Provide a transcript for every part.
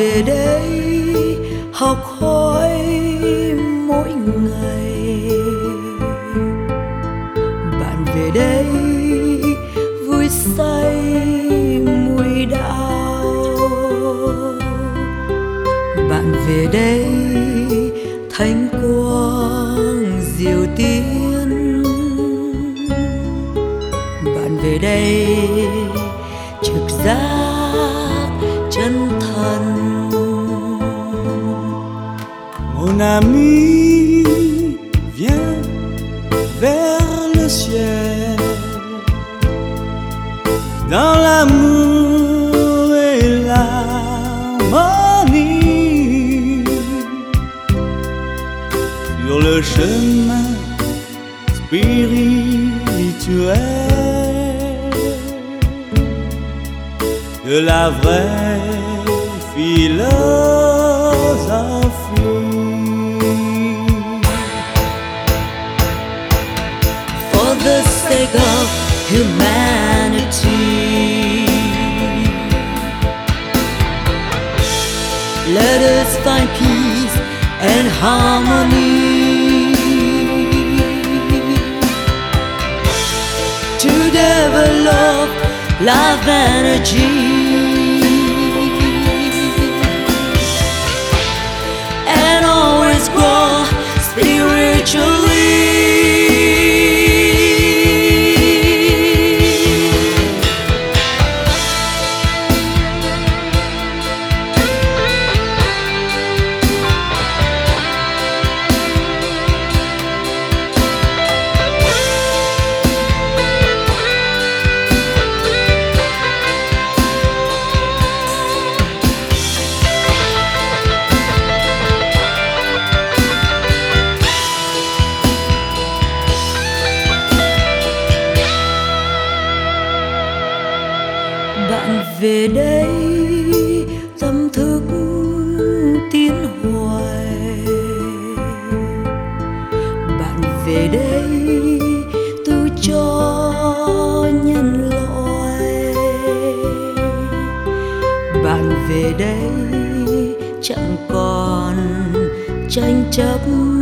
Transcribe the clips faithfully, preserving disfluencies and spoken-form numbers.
về đây học hỏi mỗi ngày. Bạn về đây vui say mùi đạo. Bạn về đây thánh quang diệu tiến. Bạn về đây trực giác chân thần. Mon ami, viens vers le ciel. Dans l'amour et l'harmonie, sur le chemin spirituel de la vraie philosophie. For the sake of humanity, let us find peace and harmony. To develop life energy and always grow spiritually. Bạn về đây tâm thức tiến hoài. Bạn về đây tu cho nhân loại. Bạn về đây chẳng còn tranh chấp.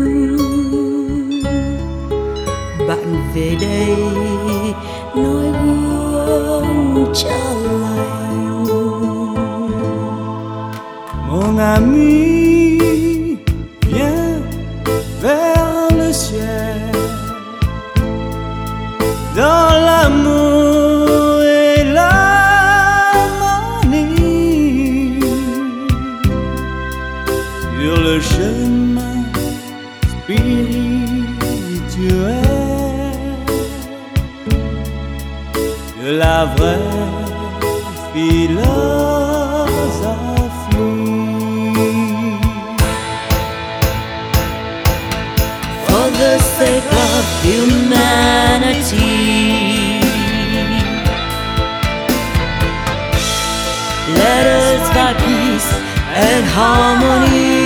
Bạn về đây nói gương trả lành. Mon ami, viens vers le ciel. Dans l'amour et l'harmonie, sur le chemin spirituel de la vraie philosophie. For the sake of humanity, let us find peace and harmony.